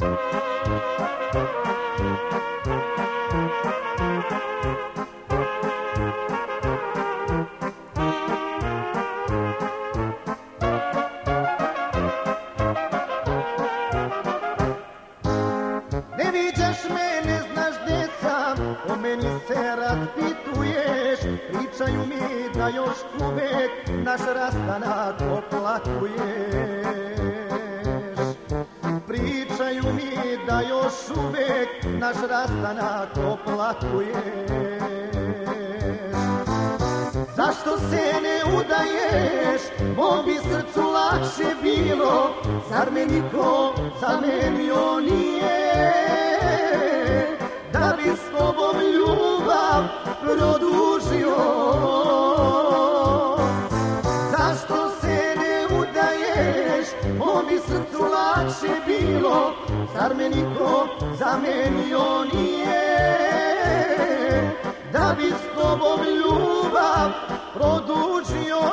Ne viđaš me, ne znaš gde sam, o meni se raspituješ. Pričaju mi da još uvek naš rastanak oplakuješ. Pričaju mi da još uvek naš rastanak oplakuješ. Zašto se ne udaješ, mom bi srcu lakše bilo. Zar me niko zamenio nije, da bi s tobom ljubav produžio? Zašto se ne udaješ, mom bi srcu lakše bilo. Zar me niko zamenio nije, da bi s tobom ljubav produžio?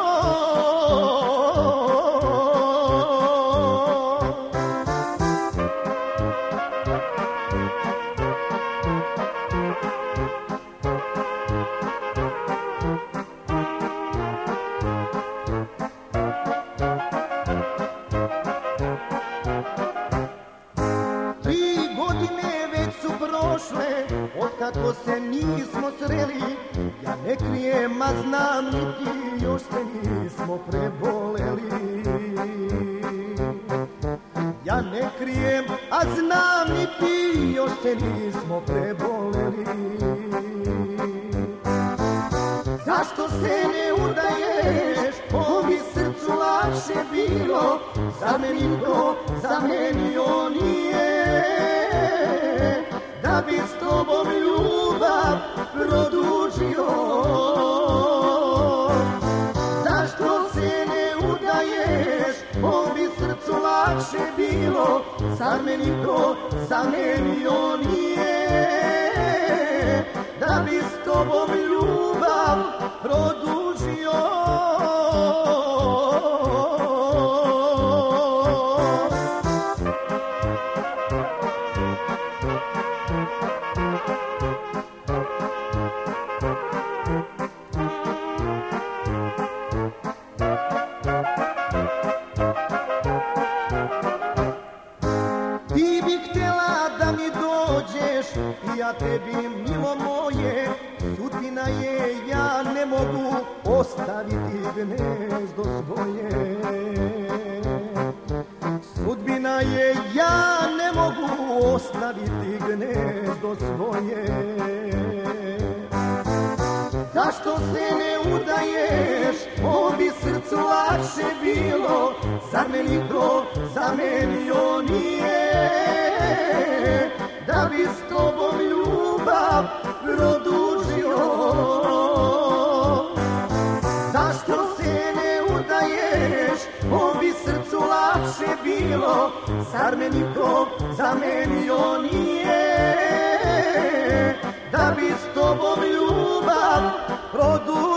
Otkako se nismo sreli, ja ne krijem, a znam ni ti, još se nismo preboleli. Ja ne krijem, a znam ni ti, još se nismo preboleli. Zašto se ne udaješ, ovo bi srcu lakše bilo. Zar me niko zamenio nije, da bi s tobom ljubav produžio? Zašto se ne udaješ, ovo bi srcu lakše bilo. Zar me niko zamenio nije, da bi s tobom ljubav produžio? Ti bi htjela da mi dođeš, ja tebi milo moje. Sudbina je, ja ne mogu ostaviti gnezdo svoje. Sudbina je, ja ne mogu ostaviti gnezdo svoje. Zašto se ne udaješ, ovo bi srcu lakše bilo. Zar me niko zamenio nije, da bi s tobom ljubav produžio? Zašto se ne udaješ, ovo bi srcu lakše bilo. Zar me niko zamenio nije, da bi s tobom ljubav produžio?